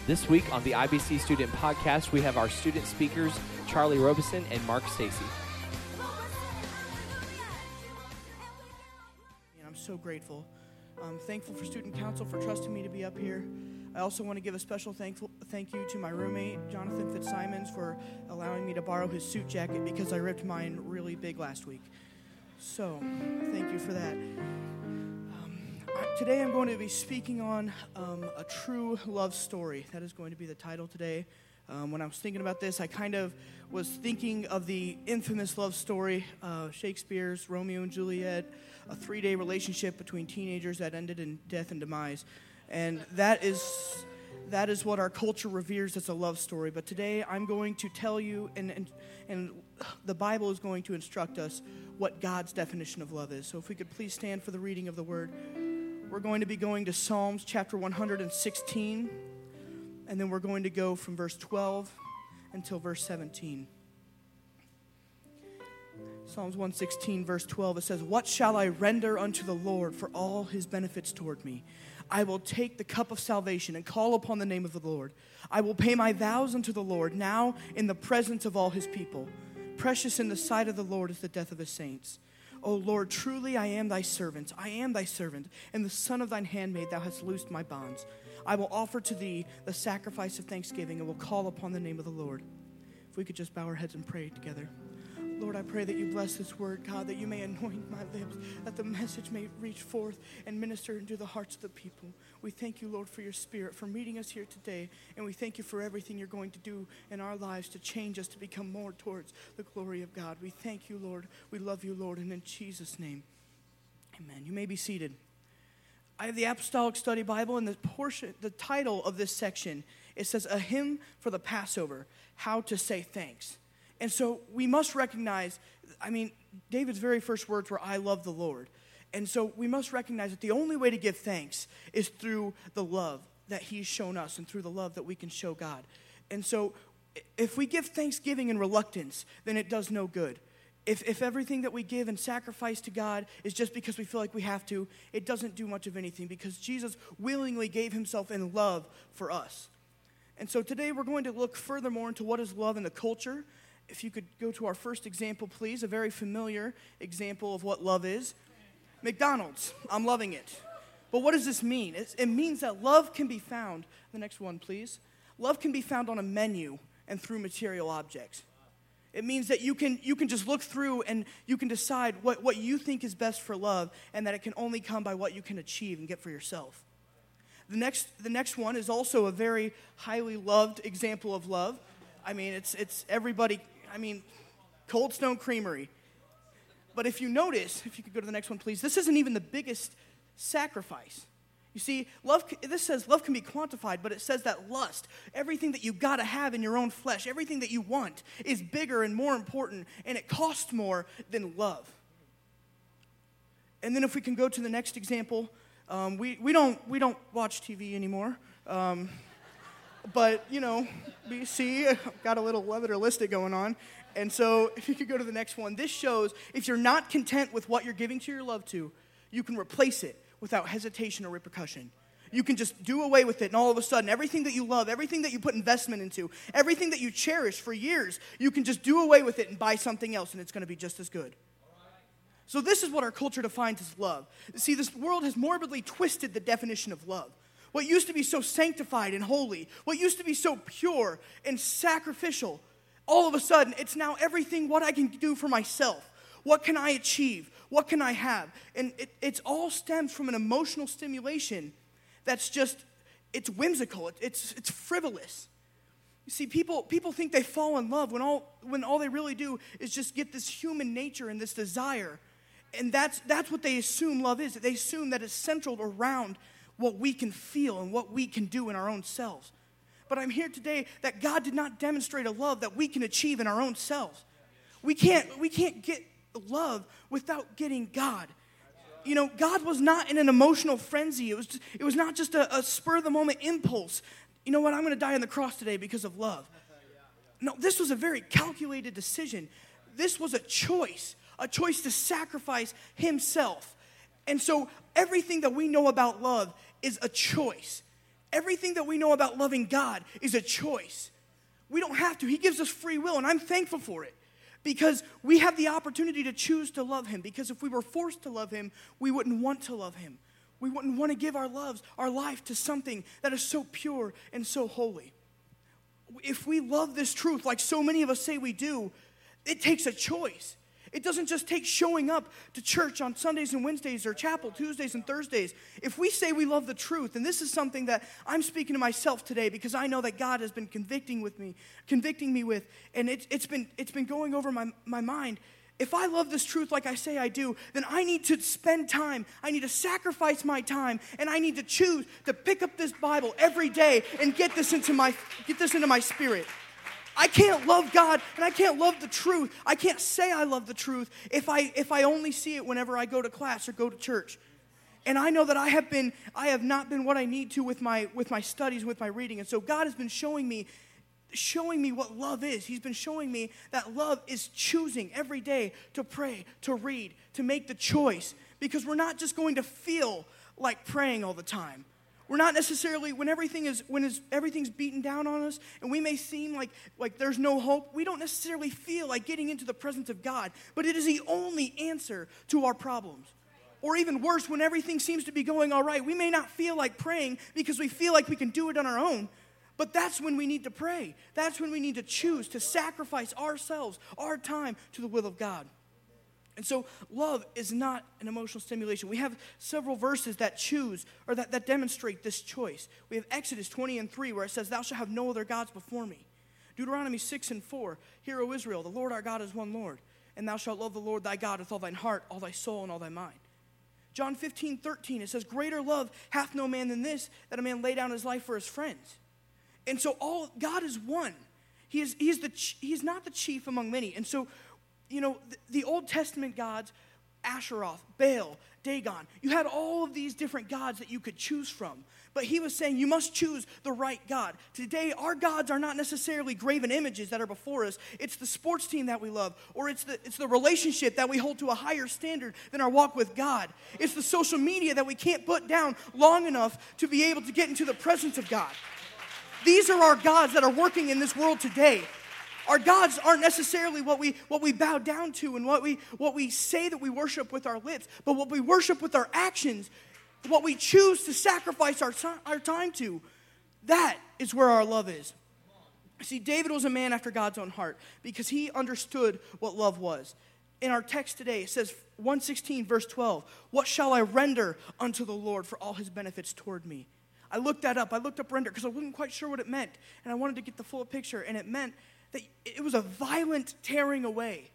This week on the IBC Student Podcast, we have our student speakers, Charlie Robeson and Mark Stacy. I'm so grateful. I'm thankful for Student Council for trusting me to be up here. I also want to give a special thank you to my roommate, Jonathan Fitzsimons, for allowing me to borrow his suit jacket because I ripped mine really big last week. So, thank you for that. Today I'm going to be speaking on a true love story. That is going to be the title today. When I was thinking about this, I kind of was thinking of the infamous love story, Shakespeare's Romeo and Juliet, a 3-day relationship between teenagers that ended in death and demise. And that is what our culture reveres as a love story. But today I'm going to tell you, and the Bible is going to instruct us what God's definition of love is. So if we could please stand for the reading of the word. We're going to be going to Psalms chapter 116, and then we're going to go from verse 12 until verse 17. Psalms 116, verse 12, it says, "What shall I render unto the Lord for all his benefits toward me? I will take the cup of salvation and call upon the name of the Lord. I will pay my vows unto the Lord now in the presence of all his people. Precious in the sight of the Lord is the death of his saints. O Lord, truly I am thy servant, and the son of thine handmaid, thou hast loosed my bonds. I will offer to thee the sacrifice of thanksgiving, and will call upon the name of the Lord." If we could just bow our heads and pray together. Lord, I pray that you bless this word, God, that you may anoint my lips, that the message may reach forth and minister into the hearts of the people. We thank you, Lord, for your spirit, for meeting us here today, and we thank you for everything you're going to do in our lives to change us to become more towards the glory of God. We thank you, Lord. We love you, Lord, and in Jesus' name, amen. You may be seated. I have the Apostolic Study Bible, and the title of this section, it says, "A Hymn for the Passover, How to Say Thanks." And so we must recognize, David's very first words were, "I love the Lord." And so we must recognize that the only way to give thanks is through the love that he's shown us and through the love that we can show God. And so if we give thanksgiving in reluctance, then it does no good. If everything that we give and sacrifice to God is just because we feel like we have to, it doesn't do much of anything because Jesus willingly gave himself in love for us. And so today we're going to look furthermore into what is love in the culture. If you could go to our first example, please, a very familiar example of what love is. McDonald's, I'm loving it. But what does this mean? It means that love can be found, the next one, please. Love can be found on a menu and through material objects. It means that you can just look through and you can decide what you think is best for love, and that it can only come by what you can achieve and get for yourself. The next one is also a very highly loved example of love. It's everybody, Cold Stone Creamery. But if you notice, if you could go to the next one, please, this isn't even the biggest sacrifice. You see, this says love can be quantified, but it says that lust, everything that you got to have in your own flesh, everything that you want is bigger and more important, and it costs more than love. And then if we can go to the next example, we don't watch TV anymore. But, we see, got a little list going on. And so if you could go to the next one, this shows if you're not content with what you're giving to your love to, you can replace it without hesitation or repercussion. You can just do away with it, and all of a sudden, everything that you love, everything that you put investment into, everything that you cherish for years, you can just do away with it and buy something else, and it's going to be just as good. So this is what our culture defines as love. See, this world has morbidly twisted the definition of love. What used to be so sanctified and holy, what used to be so pure and sacrificial, all of a sudden, it's now everything what I can do for myself. What can I achieve? What can I have? And it's all stems from an emotional stimulation that's just, it's whimsical, it's frivolous. You see, people think they fall in love when all they really do is just get this human nature and this desire. And that's what they assume love is. They assume that it's centered around what we can feel and what we can do in our own selves. But I'm here today that God did not demonstrate a love that we can achieve in our own selves. We can't get love without getting God. God was not in an emotional frenzy. It was not just a spur-of-the-moment impulse. You know what, I'm going to die on the cross today because of love. No, this was a very calculated decision. This was a choice to sacrifice himself. And so everything that we know about love is a choice. Everything that we know about loving God is a choice. We don't have to. He gives us free will, and I'm thankful for it because we have the opportunity to choose to love him, because if we were forced to love him, we wouldn't want to love him. We wouldn't want to give our life to something that is so pure and so holy. If we love this truth like so many of us say we do, it takes a choice. It doesn't just take showing up to church on Sundays and Wednesdays or chapel Tuesdays and Thursdays. If we say we love the truth, and this is something that I'm speaking to myself today because I know that God has been convicting me with, and it's been going over my mind. If I love this truth like I say I do, then I need to spend time, I need to sacrifice my time, and I need to choose to pick up this Bible every day and get this into my spirit. I can't love God and I can't love the truth. I can't say I love the truth if I only see it whenever I go to class or go to church. And I know that I have not been what I need to with my studies, with my reading. And so God has been showing me what love is. He's been showing me that love is choosing every day to pray, to read, to make the choice. Because we're not just going to feel like praying all the time. We're not necessarily, when everything's beaten down on us and we may seem like there's no hope, we don't necessarily feel like getting into the presence of God. But it is the only answer to our problems. Or even worse, when everything seems to be going all right, we may not feel like praying because we feel like we can do it on our own. But that's when we need to pray. That's when we need to choose to sacrifice ourselves, our time to the will of God. And so love is not an emotional stimulation. We have several verses that choose or that demonstrate this choice. We have Exodus 20:3 where it says, "Thou shalt have no other gods before me." Deuteronomy 6:4, "Hear, O Israel, the Lord our God is one Lord, and thou shalt love the Lord thy God with all thine heart, all thy soul, and all thy mind." John 15:13, it says, "Greater love hath no man than this, that a man lay down his life for his friends." And so God is one. He is not the chief among many. And so, the Old Testament gods, Asheroth, Baal, Dagon, you had all of these different gods that you could choose from. But he was saying you must choose the right God. Today, our gods are not necessarily graven images that are before us. It's the sports team that we love, or it's the relationship that we hold to a higher standard than our walk with God. It's the social media that we can't put down long enough to be able to get into the presence of God. These are our gods that are working in this world today. Our gods aren't necessarily what we bow down to and what we say that we worship with our lips, but what we worship with our actions, what we choose to sacrifice our time to. That is where our love is. See, David was a man after God's own heart because he understood what love was. In our text today, it says 116 verse 12, "What shall I render unto the Lord for all his benefits toward me?" I looked that up. I looked up render because I wasn't quite sure what it meant. And I wanted to get the full picture. And it meant that it was a violent tearing away.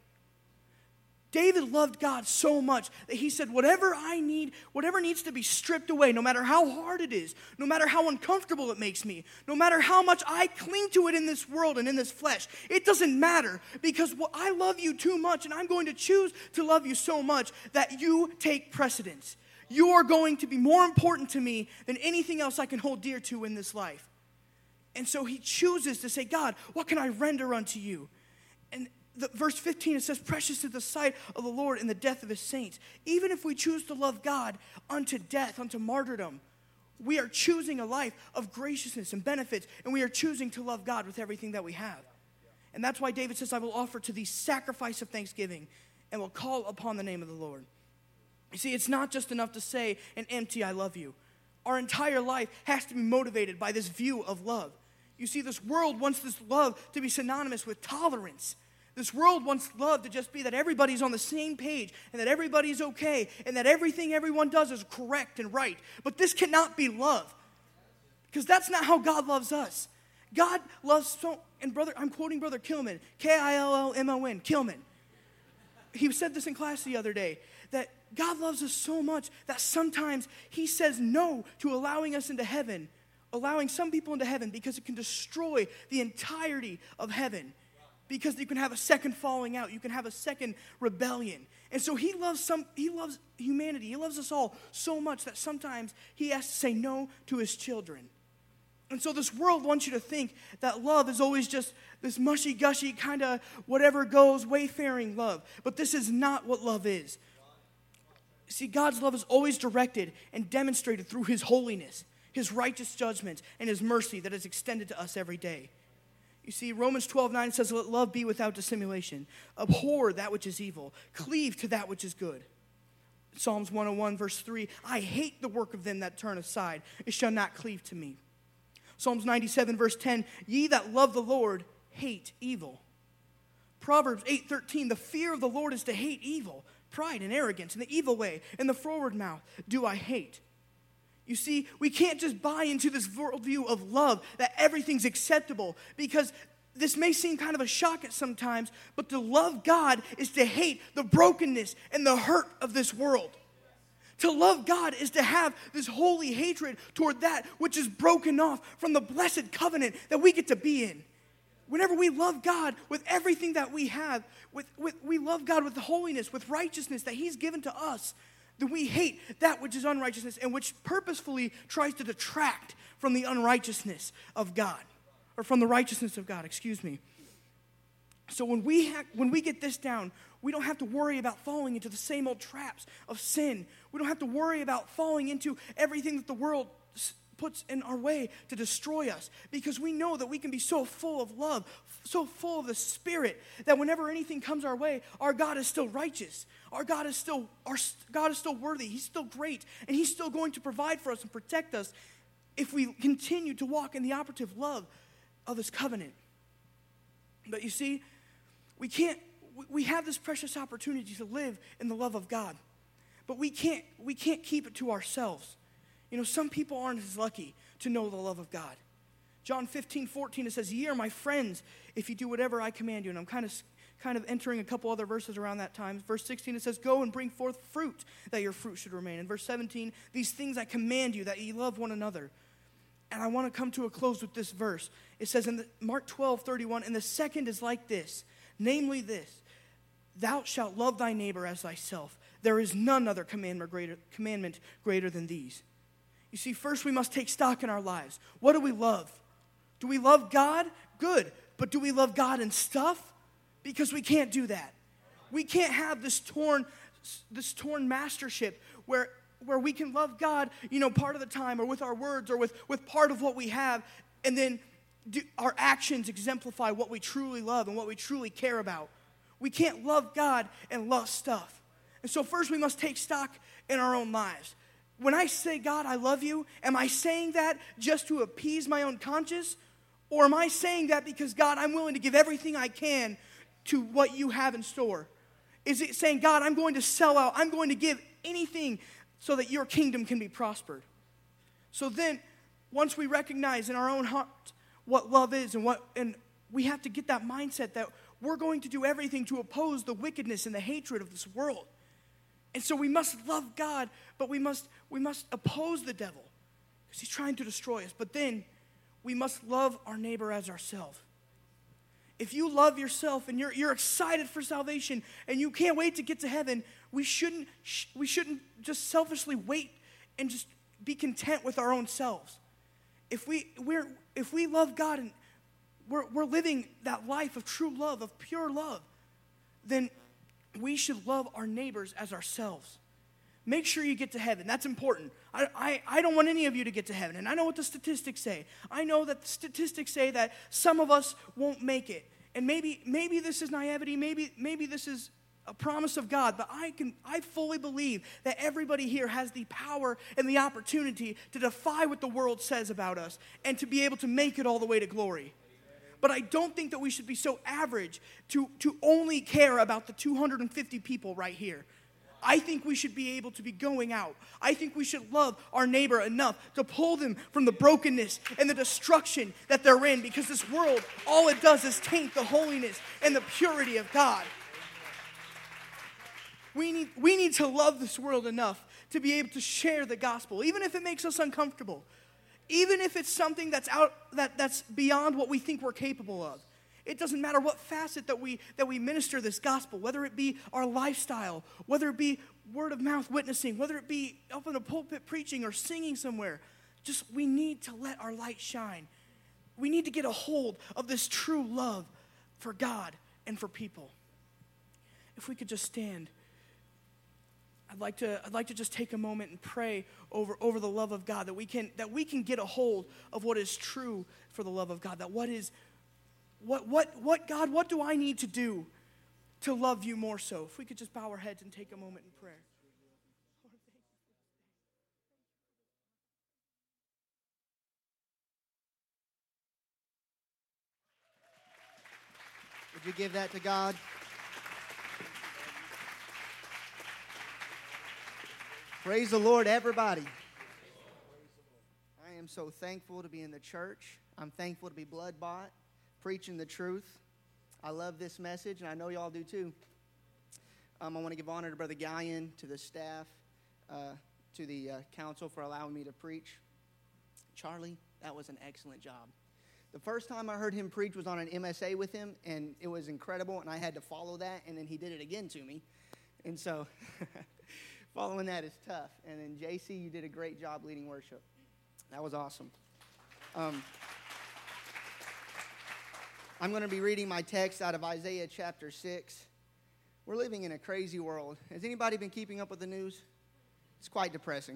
David loved God so much that he said, whatever I need, whatever needs to be stripped away, no matter how hard it is, no matter how uncomfortable it makes me, no matter how much I cling to it in this world and in this flesh, it doesn't matter because I love you too much and I'm going to choose to love you so much that you take precedence. You are going to be more important to me than anything else I can hold dear to in this life. And so he chooses to say, God, what can I render unto you? And verse 15, it says, "Precious is the sight of the Lord in the death of his saints." Even if we choose to love God unto death, unto martyrdom, we are choosing a life of graciousness and benefits, and we are choosing to love God with everything that we have. And that's why David says, "I will offer to thee sacrifice of thanksgiving and will call upon the name of the Lord." You see, it's not just enough to say an empty "I love you." Our entire life has to be motivated by this view of love. You see, this world wants this love to be synonymous with tolerance. This world wants love to just be that everybody's on the same page and that everybody's okay and that everything everyone does is correct and right. But this cannot be love because that's not how God loves us. God loves and I'm quoting Brother Kilman, K-I-L-L-M-O-N, Kilman. He said this in class the other day, that God loves us so much that sometimes he says no to allowing us into heaven, allowing some people into heaven because it can destroy the entirety of heaven. Because you can have a second falling out, you can have a second rebellion. And so he loves humanity, he loves us all so much that sometimes he has to say no to his children. And so this world wants you to think that love is always just this mushy-gushy kind of whatever goes, wayfaring love. But this is not what love is. See, God's love is always directed and demonstrated through his holiness. his righteous judgment, and his mercy that is extended to us every day. You see, Romans 12:9 says, let love be without dissimulation. Abhor that which is evil. Cleave to that which is good. Psalms 101 verse 3, I hate the work of them that turn aside. It shall not cleave to me. Psalms 97 verse 10, ye that love the Lord hate evil. Proverbs 8:13, the fear of the Lord is to hate evil. Pride and arrogance and the evil way and the forward mouth do I hate. You see, we can't just buy into this worldview of love that everything's acceptable, because this may seem kind of a shock at sometimes, but to love God is to hate the brokenness and the hurt of this world. To love God is to have this holy hatred toward that which is broken off from the blessed covenant that we get to be in. Whenever we love God with everything that we have, we love God with the holiness, with righteousness that he's given to us, then we hate that which is unrighteousness and which purposefully tries to detract from the unrighteousness of God. Or from the righteousness of God, excuse me. So when we get this down, we don't have to worry about falling into the same old traps of sin. We don't have to worry about falling into everything that the world puts in our way to destroy us, because we know that we can be so full of love, so full of the Spirit, that whenever anything comes our way, our God is still righteous. Our God is still worthy. He's still great, and he's still going to provide for us and protect us if we continue to walk in the operative love of his covenant. But you see, we have this precious opportunity to live in the love of God, but we can't keep it to ourselves. You know, some people aren't as lucky to know the love of God. John 15:14, it says, ye are my friends if you do whatever I command you. And I'm kind of entering a couple other verses around that time. Verse 16, it says, go and bring forth fruit, that your fruit should remain. And verse 17, these things I command you, that ye love one another. And I want to come to a close with this verse. It says in Mark 12:31, and the second is like this, namely this, thou shalt love thy neighbor as thyself. There is none other commandment greater than these. You see, first we must take stock in our lives. What do we love? Do we love God? Good. But do we love God and stuff? Because we can't do that. We can't have this torn mastership where we can love God, part of the time, or with our words, or with part of what we have, and then our actions exemplify what we truly love and what we truly care about. We can't love God and love stuff. And so first we must take stock in our own lives. When I say, God, I love you, am I saying that just to appease my own conscience? Or am I saying that because, God, I'm willing to give everything I can to what you have in store? Is it saying, God, I'm going to sell out, I'm going to give anything so that your kingdom can be prospered? So then, once we recognize in our own heart what love is, and we have to get that mindset that we're going to do everything to oppose the wickedness and the hatred of this world. And so we must love God, but we must oppose the devil because he's trying to destroy us. But then we must love our neighbor as ourselves. If you love yourself and you're excited for salvation and you can't wait to get to heaven, we shouldn't just selfishly wait and just be content with our own selves. If we love God and we're living that life of true love, of pure love, then we should love our neighbors as ourselves. Make sure you get to heaven. That's important. I don't want any of you to get to heaven. And I know what the statistics say. I know that the statistics say that some of us won't make it. And maybe this is naivety. Maybe this is a promise of God. But I fully believe that everybody here has the power and the opportunity to defy what the world says about us and to be able to make it all the way to glory. But I don't think that we should be so average to only care about the 250 people right here. I think we should be able to be going out. I think we should love our neighbor enough to pull them from the brokenness and the destruction that they're in, because this world, all it does is taint the holiness and the purity of God. We need to love this world enough to be able to share the gospel, even if it makes us uncomfortable. Even if it's something that's beyond what we think we're capable of. It doesn't matter what facet that we minister this gospel, whether it be our lifestyle, whether it be word of mouth witnessing, whether it be up in a pulpit preaching or singing somewhere. Just we need to let our light shine. We need to get a hold of this true love for God and for people. If we could just stand. I'd like to just take a moment and pray over the love of God, that we can get a hold of what is true for the love of God. That what do I need to do to love you more so? If we could just bow our heads and take a moment in prayer. Would you give that to God? Praise the Lord, everybody. I am so thankful to be in the church. I'm thankful to be blood-bought, preaching the truth. I love this message, and I know y'all do too. I want to give honor to Brother Gallion, to the staff, to the council for allowing me to preach. Charlie, that was an excellent job. The first time I heard him preach was on an MSA with him, and it was incredible, and I had to follow that, and then he did it again to me. And so following that is tough. And then, JC, you did a great job leading worship. That was awesome. I'm going to be reading my text out of Isaiah chapter 6. We're living in a crazy world. Has anybody been keeping up with the news? It's quite depressing.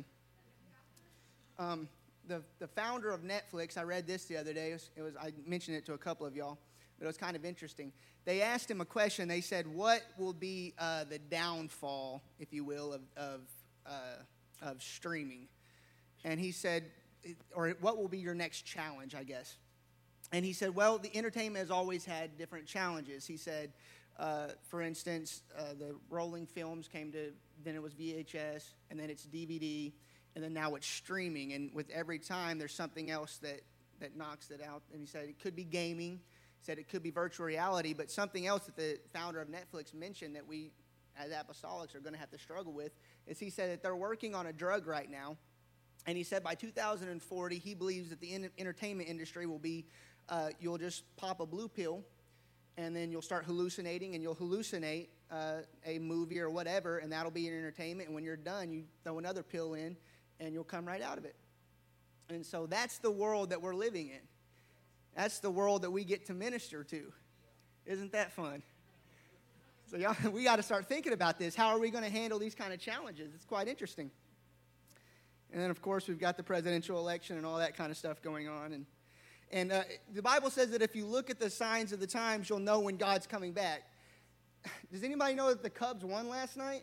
The founder of Netflix, I read this the other day. I mentioned it to a couple of y'all, but it was kind of interesting. They asked him a question. They said, what will be the downfall, if you will, of streaming? And he said, or what will be your next challenge, I guess? And he said, well, the entertainment has always had different challenges. He said, for instance, the rolling films came to, then it was VHS, and then it's DVD, and then now it's streaming. And with every time, there's something else that knocks it out. And he said it could be gaming. He said it could be virtual reality. But something else that the founder of Netflix mentioned that we, as apostolics, are going to have to struggle with is he said that they're working on a drug right now. And he said by 2040, he believes that the entertainment industry will be, you'll just pop a blue pill, and then you'll start hallucinating, and you'll hallucinate a movie or whatever, and that'll be your entertainment. And when you're done, you throw another pill in, and you'll come right out of it. And so that's the world that we're living in. That's the world that we get to minister to. Isn't that fun? So y'all, we got to start thinking about this. How are we going to handle these kind of challenges? It's quite interesting. And then, of course, we've got the presidential election and all that kind of stuff going on. And the Bible says that if you look at the signs of the times, you'll know when God's coming back. Does anybody know that the Cubs won last night?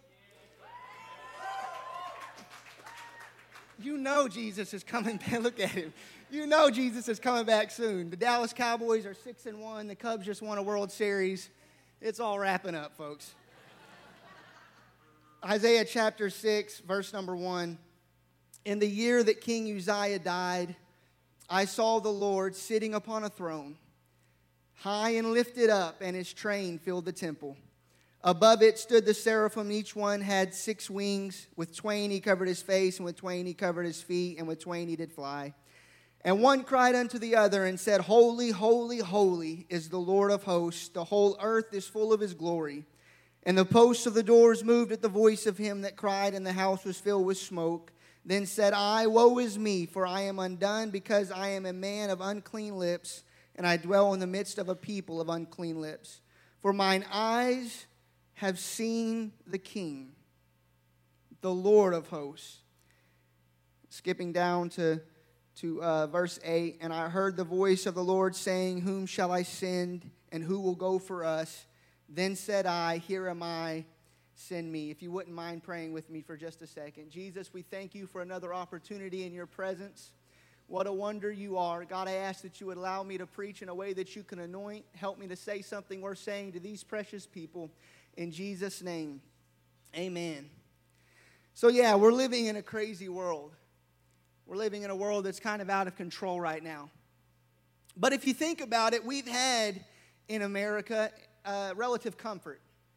You know Jesus is coming back. Look at him. You know Jesus is coming back soon. The Dallas Cowboys are 6-1. The Cubs just won a World Series. It's all wrapping up, folks. Isaiah chapter 6, verse number 1. In the year that King Uzziah died, I saw the Lord sitting upon a throne, high and lifted up, and his train filled the temple. Above it stood the seraphim. Each one had 6 wings. With twain he covered his face, and with twain he covered his feet, and with twain he did fly. And one cried unto the other and said, Holy, holy, holy is the Lord of hosts. The whole earth is full of his glory. And the posts of the doors moved at the voice of him that cried, and the house was filled with smoke. Then said I, Woe is me, for I am undone, because I am a man of unclean lips, and I dwell in the midst of a people of unclean lips. For mine eyes have seen the King, the Lord of hosts. Skipping down to verse 8, and I heard the voice of the Lord saying, Whom shall I send, and who will go for us? Then said I, Here am I, send me. If you wouldn't mind praying with me for just a second. Jesus, we thank you for another opportunity in your presence. What a wonder you are. God, I ask that you would allow me to preach in a way that you can anoint. Help me to say something worth saying to these precious people. In Jesus' name, amen. So yeah, we're living in a crazy world. We're living in a world that's kind of out of control right now. But if you think about it, we've had in America relative comfort.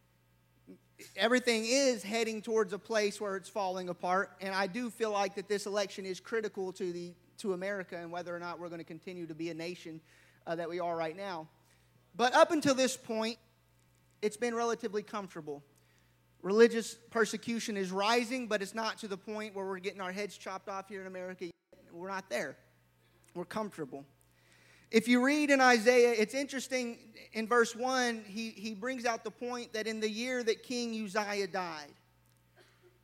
Everything is heading towards a place where it's falling apart, and I do feel like that this election is critical to America and whether or not we're going to continue to be a nation that we are right now. But up until this point, it's been relatively comfortable. Religious persecution is rising, but it's not to the point where we're getting our heads chopped off here in America yet. We're not there. We're comfortable. If you read in Isaiah, it's interesting, in verse 1, he brings out the point that in the year that King Uzziah died.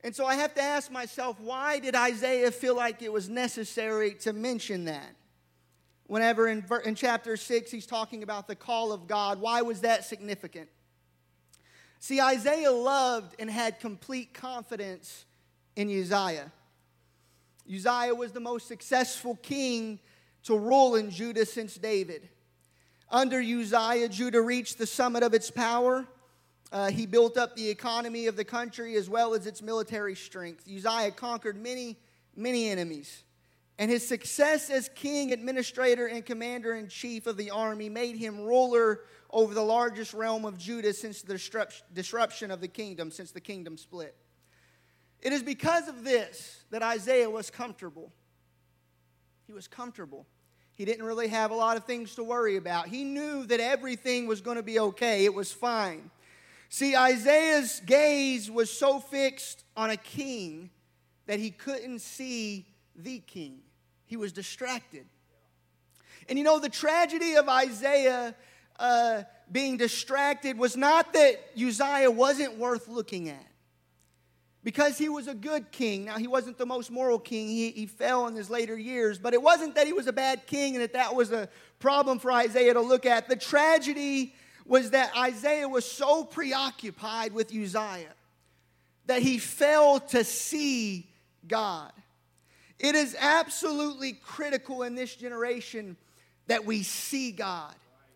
And so I have to ask myself, why did Isaiah feel like it was necessary to mention that? Whenever in chapter 6 he's talking about the call of God, why was that significant? See, Isaiah loved and had complete confidence in Uzziah. Uzziah was the most successful king to rule in Judah since David. Under Uzziah, Judah reached the summit of its power. He built up the economy of the country as well as its military strength. Uzziah conquered many, many enemies. And his success as king, administrator, and commander-in-chief of the army made him ruler over the largest realm of Judah since the disruption of the kingdom, since the kingdom split. It is because of this that Isaiah was comfortable. He was comfortable. He didn't really have a lot of things to worry about. He knew that everything was going to be okay. It was fine. See, Isaiah's gaze was so fixed on a king that he couldn't see the king. He was distracted. And you know, the tragedy of Isaiah being distracted was not that Uzziah wasn't worth looking at. Because he was a good king. Now, he wasn't the most moral king. He fell in his later years. But it wasn't that he was a bad king and that was a problem for Isaiah to look at. The tragedy was that Isaiah was so preoccupied with Uzziah that he failed to see God. It is absolutely critical in this generation that we see God.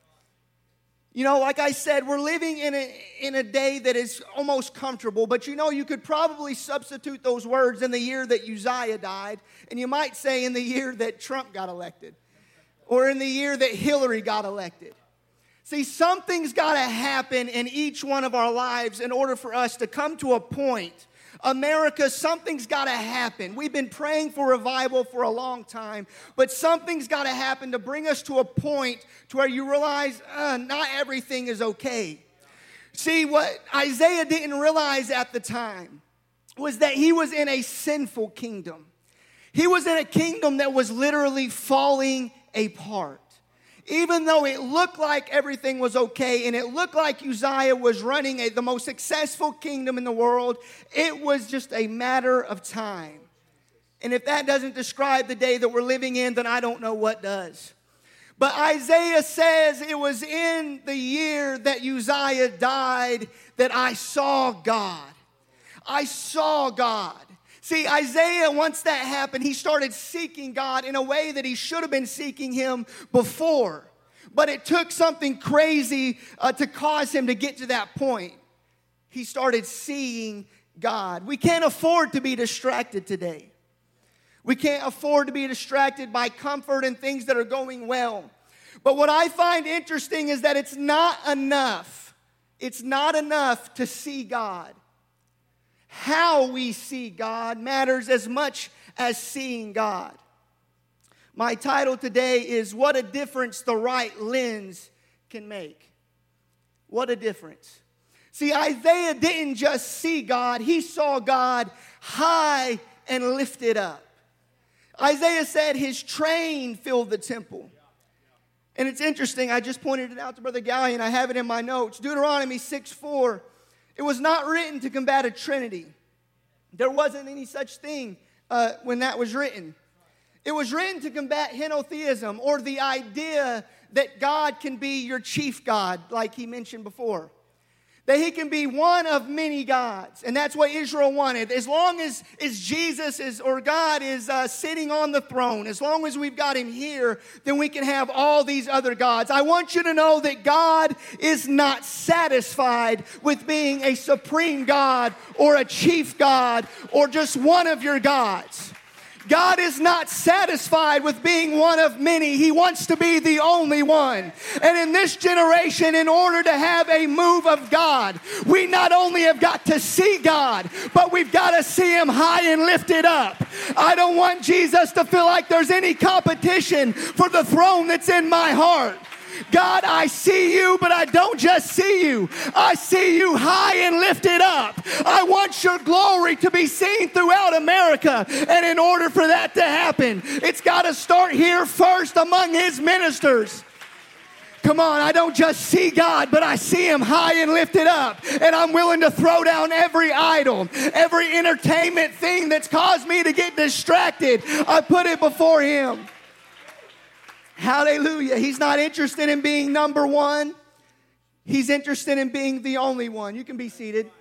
You know, like I said, we're living in a day that is almost comfortable. But you know, you could probably substitute those words in the year that Uzziah died. And you might say in the year that Trump got elected. Or in the year that Hillary got elected. See, something's got to happen in each one of our lives in order for us to come to a point. America, something's got to happen. We've been praying for revival for a long time, but something's got to happen to bring us to a point to where you realize not everything is okay. See, what Isaiah didn't realize at the time was that he was in a sinful kingdom. He was in a kingdom that was literally falling apart. Even though it looked like everything was okay and it looked like Uzziah was running the most successful kingdom in the world, it was just a matter of time. And if that doesn't describe the day that we're living in, then I don't know what does. But Isaiah says it was in the year that Uzziah died that I saw God. I saw God. See, Isaiah, once that happened, he started seeking God in a way that he should have been seeking him before. But it took something crazy to cause him to get to that point. He started seeing God. We can't afford to be distracted today. We can't afford to be distracted by comfort and things that are going well. But what I find interesting is that it's not enough. It's not enough to see God. How we see God matters as much as seeing God. My title today is What a Difference the Right Lens Can Make. What a difference. See, Isaiah didn't just see God, he saw God high and lifted up. Isaiah said his train filled the temple. And it's interesting, I just pointed it out to Brother Gallion, I have it in my notes. Deuteronomy 6:4. It was not written to combat a trinity. There wasn't any such thing when that was written. It was written to combat henotheism, or the idea that God can be your chief God, like he mentioned before. That he can be one of many gods. And that's what Israel wanted. As long as Jesus is, or God is sitting on the throne, as long as we've got him here, then we can have all these other gods. I want you to know that God is not satisfied with being a supreme God or a chief God or just one of your gods. God is not satisfied with being one of many. He wants to be the only one. And in this generation, in order to have a move of God, we not only have got to see God, but we've got to see him high and lifted up. I don't want Jesus to feel like there's any competition for the throne that's in my heart. God, I see you, but I don't just see you. I see you high and lifted up. I want your glory to be seen throughout America. And in order for that to happen, it's got to start here first among his ministers. Come on, I don't just see God, but I see him high and lifted up. And I'm willing to throw down every idol, every entertainment thing that's caused me to get distracted. I put it before him. Hallelujah. He's not interested in being number one. He's interested in being the only one. You can be seated.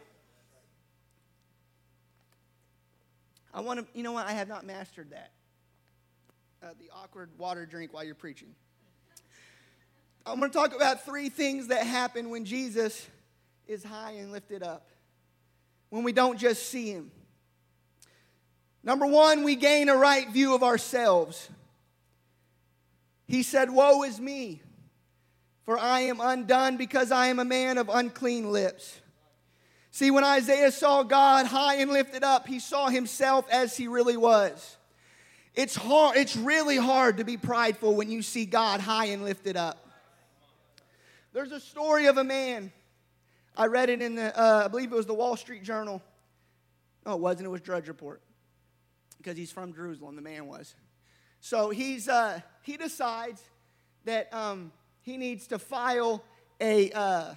You know what? I have not mastered that. The awkward water drink while you're preaching. I'm going to talk about 3 things that happen when Jesus is high and lifted up. When we don't just see him. Number 1, we gain a right view of ourselves. He said, "Woe is me, for I am undone because I am a man of unclean lips." See, when Isaiah saw God high and lifted up, he saw himself as he really was. It's hard. It's really hard to be prideful when you see God high and lifted up. There's a story of a man. I read it in I believe it was the Wall Street Journal. No, it wasn't. It was Drudge Report. Because he's from Jerusalem, the man was. So he decides that he needs to file a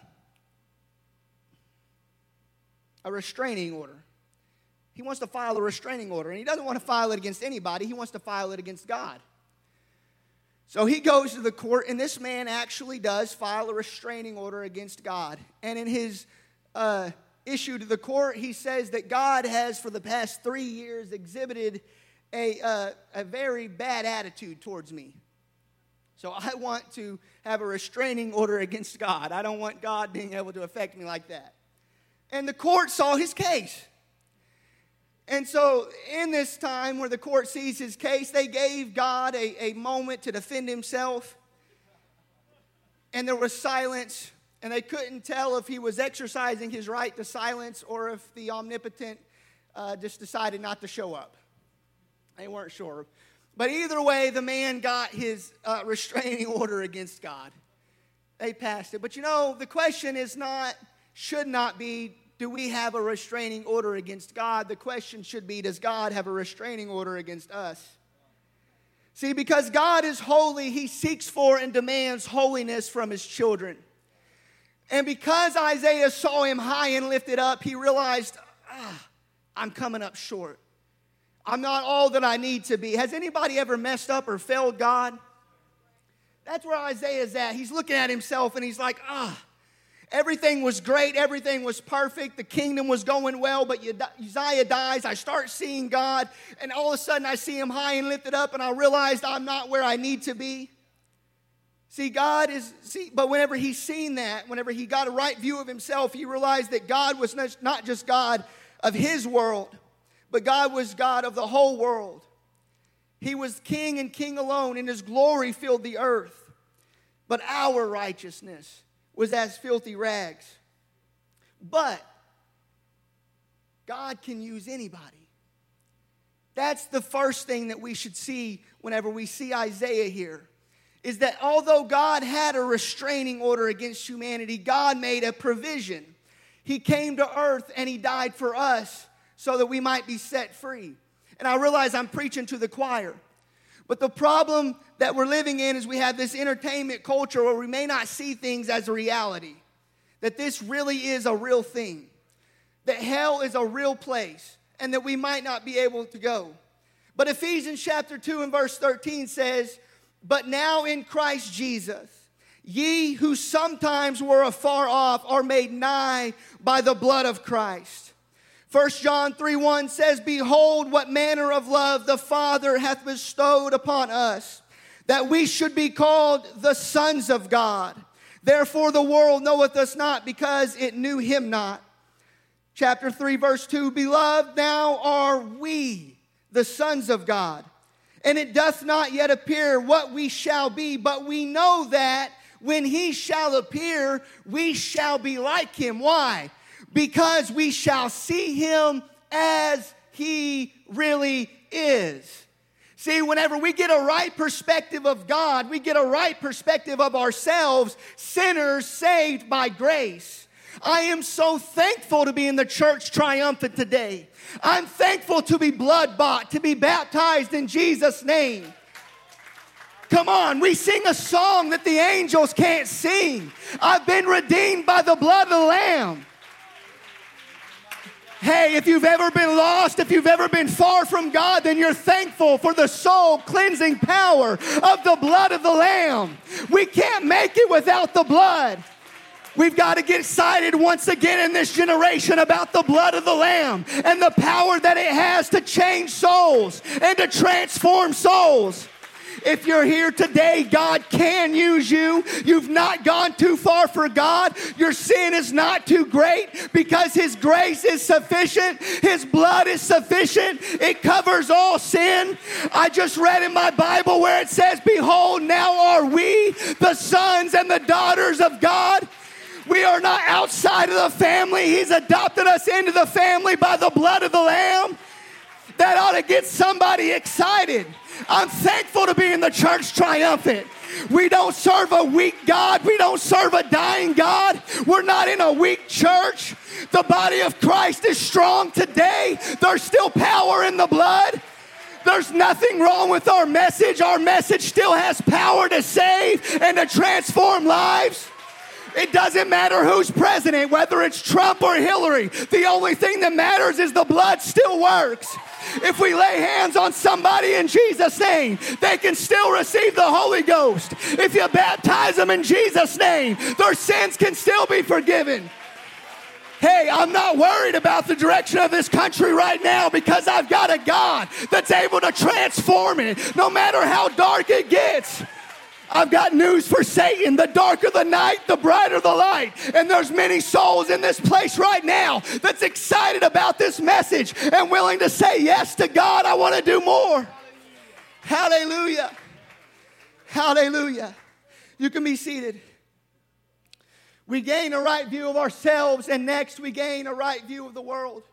restraining order. He wants to file a restraining order, and he doesn't want to file it against anybody. He wants to file it against God. So he goes to the court, and this man actually does file a restraining order against God. And in his issue to the court, he says that God has, for the past 3 years, exhibited a very bad attitude towards me. So I want to have a restraining order against God. I don't want God being able to affect me like that. And the court saw his case. And so in this time where the court sees his case, they gave God a moment to defend himself. And there was silence. And they couldn't tell if he was exercising his right to silence or if the omnipotent just decided not to show up. They weren't sure. But either way, the man got his restraining order against God. They passed it. But you know, the question should not be, do we have a restraining order against God? The question should be, does God have a restraining order against us? See, because God is holy, he seeks for and demands holiness from his children. And because Isaiah saw him high and lifted up, he realized, I'm coming up short. I'm not all that I need to be. Has anybody ever messed up or failed God? That's where Isaiah's at. He's looking at himself and he's like, everything was great. Everything was perfect. The kingdom was going well, but Uzziah dies. I start seeing God, and all of a sudden I see him high and lifted up, and I realized I'm not where I need to be. But whenever he's seen that, whenever he got a right view of himself, he realized that God was not just God of his world, but God was God of the whole world. He was king and king alone, and his glory filled the earth. But our righteousness was as filthy rags. But God can use anybody. That's the first thing that we should see whenever we see Isaiah here, is that although God had a restraining order against humanity, God made a provision. He came to earth and he died for us so that we might be set free. And I realize I'm preaching to the choir. But the problem that we're living in is we have this entertainment culture where we may not see things as a reality. That this really is a real thing. That hell is a real place. And that we might not be able to go. But Ephesians chapter 2 and verse 13 says, "But now in Christ Jesus, ye who sometimes were afar off are made nigh by the blood of Christ." 1 John 3:1 says, "Behold, what manner of love the Father hath bestowed upon us, that we should be called the sons of God. Therefore the world knoweth us not, because it knew him not." Chapter 3, verse 2, "Beloved, now are we the sons of God, and it doth not yet appear what we shall be, but we know that when he shall appear, we shall be like him." Why? Because we shall see him as he really is. See, whenever we get a right perspective of God, we get a right perspective of ourselves, sinners saved by grace. I am so thankful to be in the church triumphant today. I'm thankful to be blood bought, to be baptized in Jesus' name. Come on, we sing a song that the angels can't sing. I've been redeemed by the blood of the Lamb. Hey, if you've ever been lost, if you've ever been far from God, then you're thankful for the soul cleansing power of the blood of the Lamb. We can't make it without the blood. We've got to get excited once again in this generation about the blood of the Lamb and the power that it has to change souls and to transform souls. If you're here today, God can use you. You've not gone too far for God. Your sin is not too great because His grace is sufficient. His blood is sufficient. It covers all sin. I just read in my Bible where it says, behold, now are we the sons and the daughters of God. We are not outside of the family. He's adopted us into the family by the blood of the Lamb. That ought to get somebody excited. I'm thankful to be in the church triumphant. We don't serve a weak God. We don't serve a dying God. We're not in a weak church. The body of Christ is strong today. There's still power in the blood. There's nothing wrong with our message. Our message still has power to save and to transform lives. It doesn't matter who's president, whether it's Trump or Hillary. The only thing that matters is the blood still works. If we lay hands on somebody in Jesus' name, they can still receive the Holy Ghost. If you baptize them in Jesus' name, their sins can still be forgiven. Hey, I'm not worried about the direction of this country right now because I've got a God that's able to transform it no matter how dark it gets. I've got news for Satan. The darker the night, the brighter the light. And there's many souls in this place right now that's excited about this message and willing to say yes to God. I want to do more. Hallelujah. Hallelujah. You can be seated. We gain a right view of ourselves, and next we gain a right view of the world.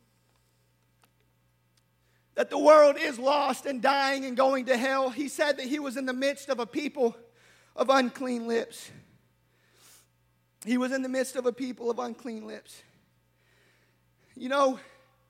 That the world is lost and dying and going to hell. He said that He was in the midst of a people of unclean lips. He was in the midst of a people of unclean lips. You know,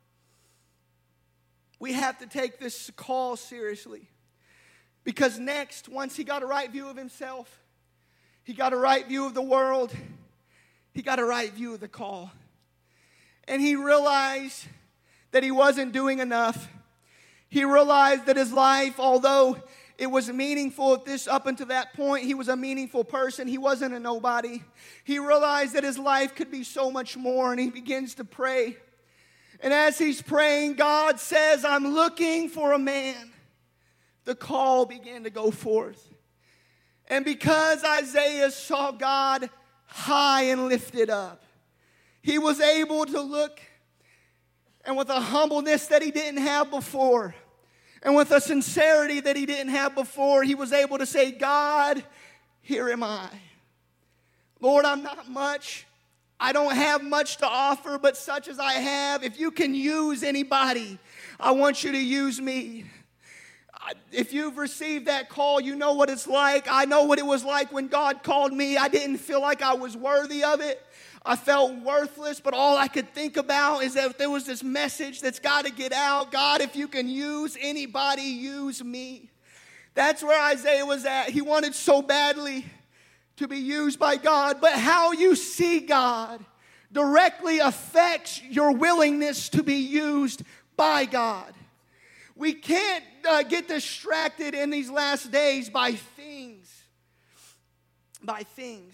we have to take this call seriously. Because next, once He got a right view of Himself, He got a right view of the world, He got a right view of the call. And He realized that He wasn't doing enough. He realized that his life, although it was meaningful up until that point, he was a meaningful person. He wasn't a nobody. He realized that his life could be so much more, and he begins to pray. And as he's praying, God says, I'm looking for a man. The call began to go forth. And because Isaiah saw God high and lifted up, he was able to look, and with a humbleness that he didn't have before, and with a sincerity that he didn't have before, he was able to say, God, here am I. Lord, I'm not much. I don't have much to offer, but such as I have, if you can use anybody, I want you to use me. If you've received that call, you know what it's like. I know what it was like when God called me. I didn't feel like I was worthy of it. I felt worthless, but all I could think about is that there was this message that's got to get out. God, if you can use anybody, use me. That's where Isaiah was at. He wanted so badly to be used by God, but how you see God directly affects your willingness to be used by God. We can't get distracted in these last days by things. By things.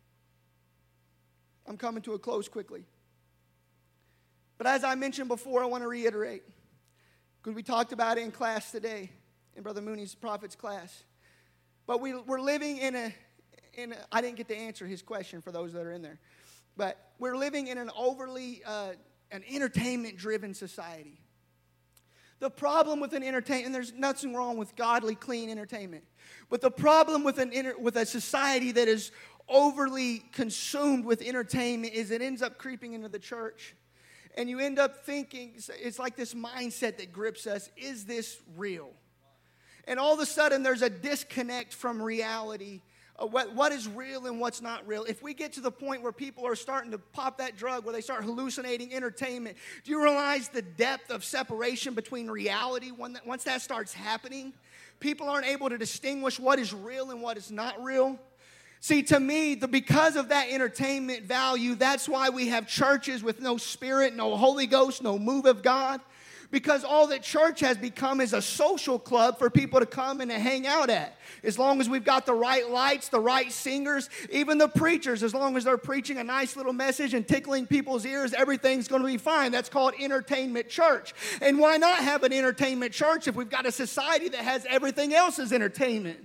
I'm coming to a close quickly. But as I mentioned before, I want to reiterate, because we talked about it in class today, in Brother Mooney's prophet's class. But we're living in a I didn't get to answer his question for those that are in there. But we're living in an overly, an entertainment-driven society. The problem with an entertainment, and there's nothing wrong with godly, clean entertainment. But the problem with a society that is overly consumed with entertainment is it ends up creeping into the church. And you end up thinking, it's like this mindset that grips us, is this real? And all of a sudden there's a disconnect from reality. What is real and what's not real. If we get to the point where people are starting to pop that drug, where they start hallucinating entertainment, do you realize the depth of separation between reality once that starts happening? people aren't able to distinguish what is real and what is not real. See, to me, because of that entertainment value, that's why we have churches with no Spirit, no Holy Ghost, no move of God. Because all that church has become is a social club for people to come and to hang out at. As long as we've got the right lights, the right singers, even the preachers, as long as they're preaching a nice little message and tickling people's ears, everything's going to be fine. That's called entertainment church. And why not have an entertainment church if we've got a society that has everything else as entertainment?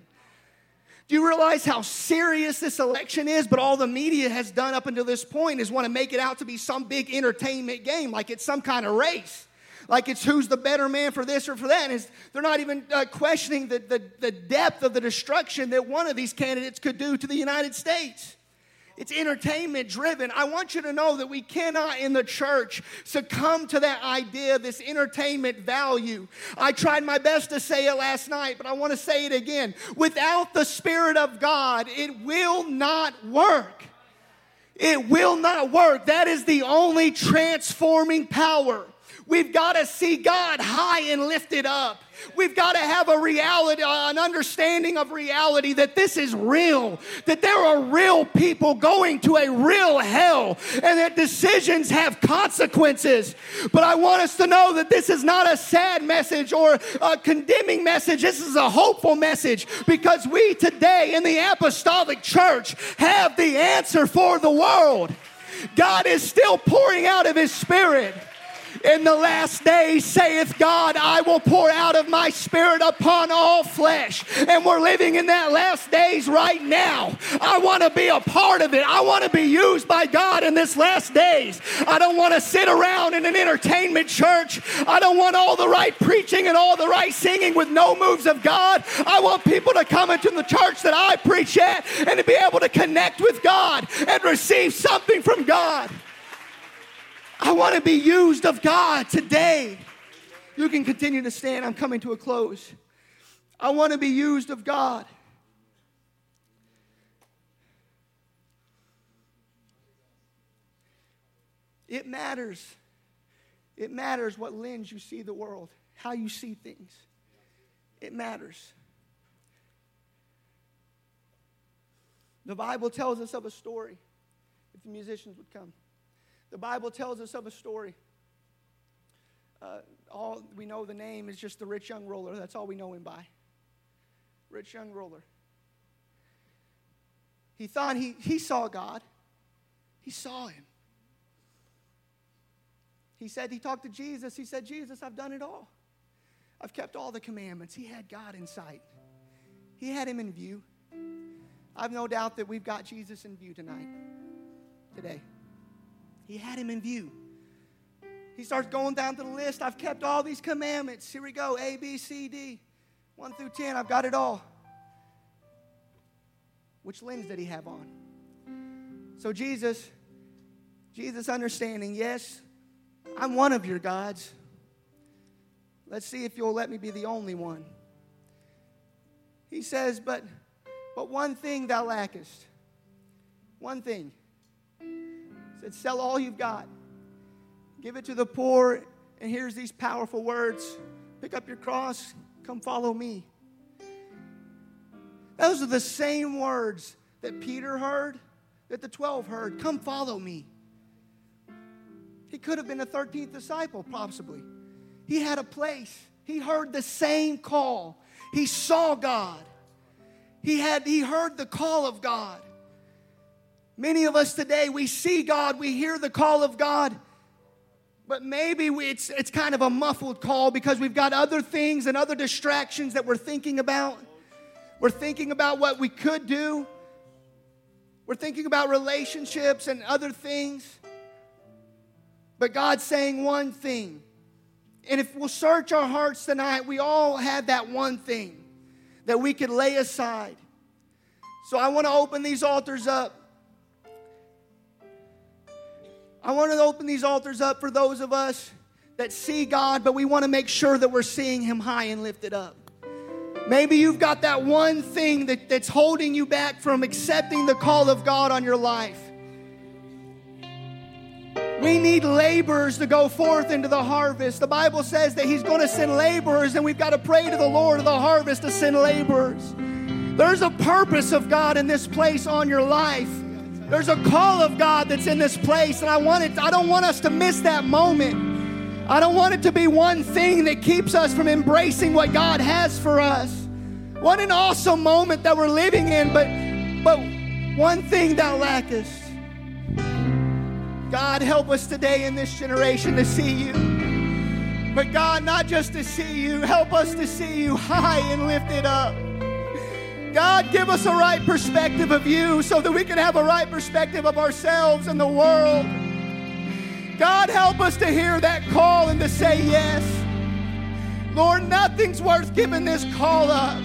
Do you realize how serious this election is? But all the media has done up until this point is want to make it out to be some big entertainment game, like it's some kind of race. Like it's who's the better man for this or for that. And they're not even questioning the depth of the destruction that one of these candidates could do to the United States. It's entertainment driven. I want you to know that we cannot in the church succumb to that idea, this entertainment value. I tried my best to say it last night, but I want to say it again. Without the Spirit of God, it will not work. It will not work. That is the only transforming power. We've got to see God high and lifted up. We've got to have a reality, an understanding of reality that this is real, that there are real people going to a real hell, and that decisions have consequences. But I want us to know that this is not a sad message or a condemning message. This is a hopeful message, because we today in the apostolic church have the answer for the world. God is still pouring out of His Spirit. In the last days, saith God, I will pour out of my Spirit upon all flesh. And we're living in that last days right now. I want to be a part of it. I want to be used by God in this last days. I don't want to sit around in an entertainment church. I don't want all the right preaching and all the right singing with no moves of God. I want people to come into the church that I preach at and to be able to connect with God and receive something from God. I want to be used of God today. You can continue to stand. I'm coming to a close. I want to be used of God. It matters. It matters what lens you see the world, how you see things. It matters. The Bible tells us of a story. If the musicians would come. The Bible tells us of a story. All we know the name is just the rich young ruler. That's all we know him by. Rich young ruler. He thought he saw God. He saw Him. He talked to Jesus. He said, Jesus, I've done it all. I've kept all the commandments. He had God in sight. He had Him in view. I've no doubt that we've got Jesus in view today. He had Him in view. He starts going down to the list. I've kept all these commandments. Here we go. A, B, C, D. 1 through 10. I've got it all. Which lens did He have on? So Jesus understanding, yes, I'm one of your gods. Let's see if you'll let me be the only one. He says, but one thing thou lackest. One thing. Said, sell all you've got. Give it to the poor. And here's these powerful words. Pick up your cross. Come follow me. Those are the same words that Peter heard, that the 12 heard. Come follow me. He could have been the 13th disciple, possibly. He had a place. He heard the same call. He saw God. He heard the call of God. Many of us today, we see God, we hear the call of God, but maybe it's kind of a muffled call because we've got other things and other distractions that we're thinking about. We're thinking about what we could do. We're thinking about relationships and other things. But God's saying one thing. And if we'll search our hearts tonight, we all have that one thing that we could lay aside. So I want to open these altars up. I want to open these altars up for those of us that see God, but we want to make sure that we're seeing Him high and lifted up. Maybe you've got that one thing that's holding you back from accepting the call of God on your life. We need laborers to go forth into the harvest. The Bible says that He's going to send laborers, and we've got to pray to the Lord of the harvest to send laborers. There's a purpose of God in this place on your life. There's a call of God that's in this place, and I don't want us to miss that moment. I don't want it to be one thing that keeps us from embracing what God has for us. What an awesome moment that we're living in, but one thing thou lackest. God, help us today in this generation to see you. But God, not just to see you, help us to see you high and lifted up. God, give us a right perspective of you so that we can have a right perspective of ourselves and the world. God, help us to hear that call and to say yes. Lord, nothing's worth giving this call up.